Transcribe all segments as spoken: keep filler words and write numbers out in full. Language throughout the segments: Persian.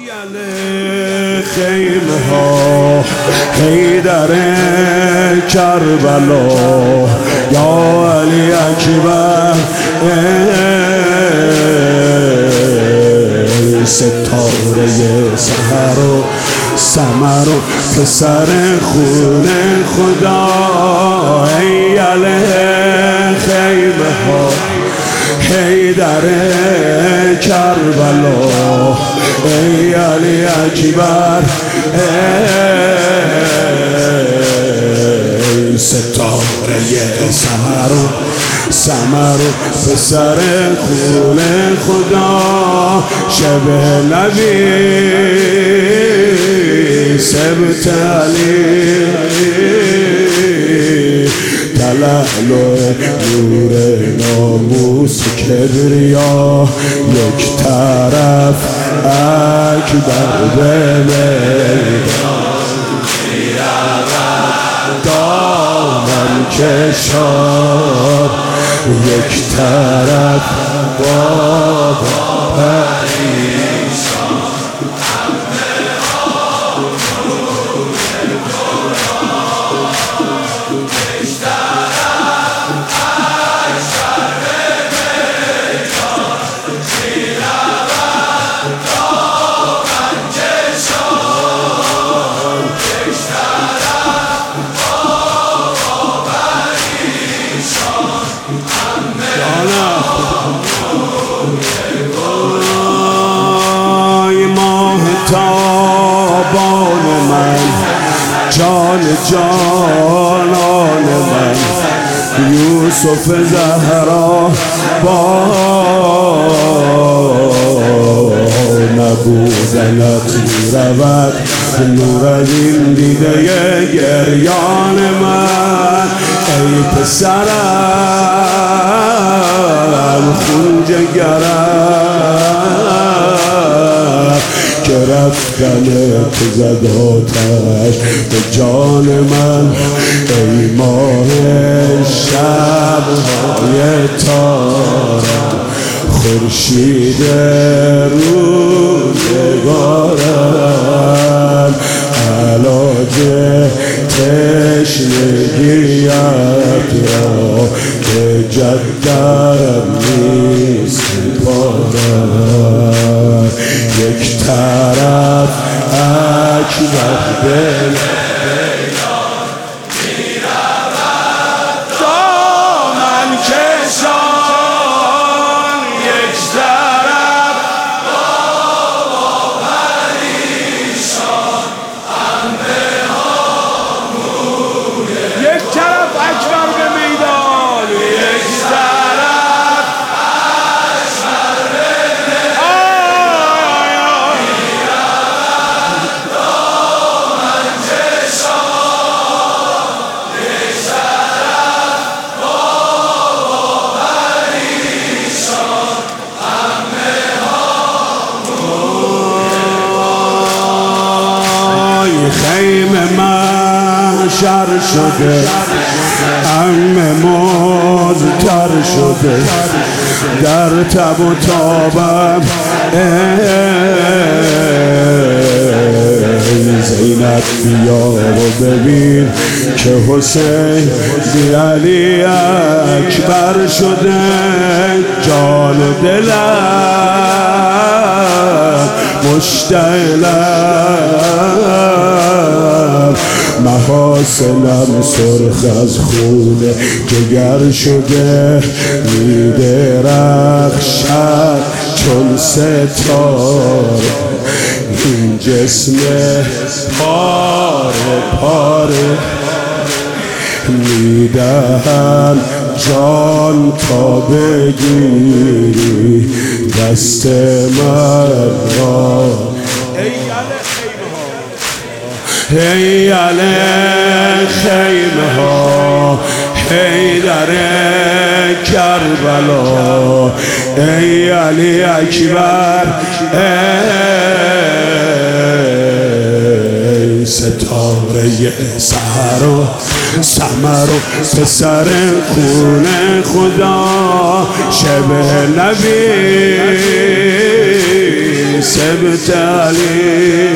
خیمه ها حیدر کربلا یا علی اکبر ستاره سحر و سمر و پسر خون خدا ای علی خیمه ها حیدر کربلا ای علی اکبر ای ستاره سحر و سمر و پسر خون خدا شب نبی سبت علی تلالو نور ناموس کبریا یک طرف اکبر به میدان دامن کشار یک طرف بابا پریشان تابان من جان جانان من یوسف زهرا با نبودنت رود نور از این دیده گریان من ای پسرم خون جگرم که رفتن تو زد آتش به جان من ای ماه شب‌های تارم خورشید روزگارم علاج تشنگیت را به جدم می سپارم یک طرف اکبر به میدان می رود دامن کشان یک طرف بابا پریشان همه ها موله یک طرف اکبر به میدان یک طرف اکبر به میدان می رود دامن کشان یک طرف بابا پریشان همه ها موله خیمه محشر شده همه مزتر شده در تب و تابم ای زینب بیا و ببین که حسین بی علی اکبر شده جان و دلم مشتعلم محاسنم سرخ از خون جگر شده می درخشد چون ستاره این جسم پاره پاره می دهم جان تا بگیری دست من را ای علی خیمه ها حیدر کربلا ای علی اکبر ای ستاره سحر و سمر و پسر خون خدا شب نبی سبت علی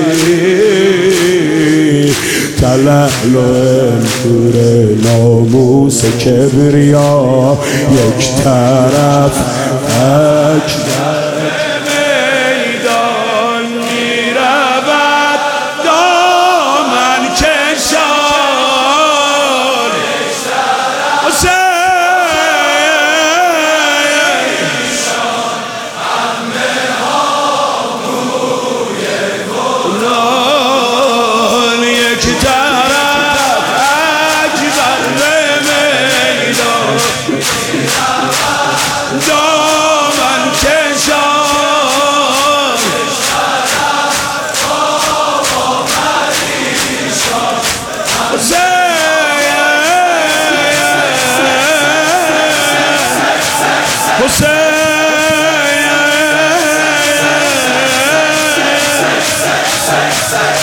تلال و انتور ناموس کبریا یک طرف اجدر میدان میرود دامن کشان Say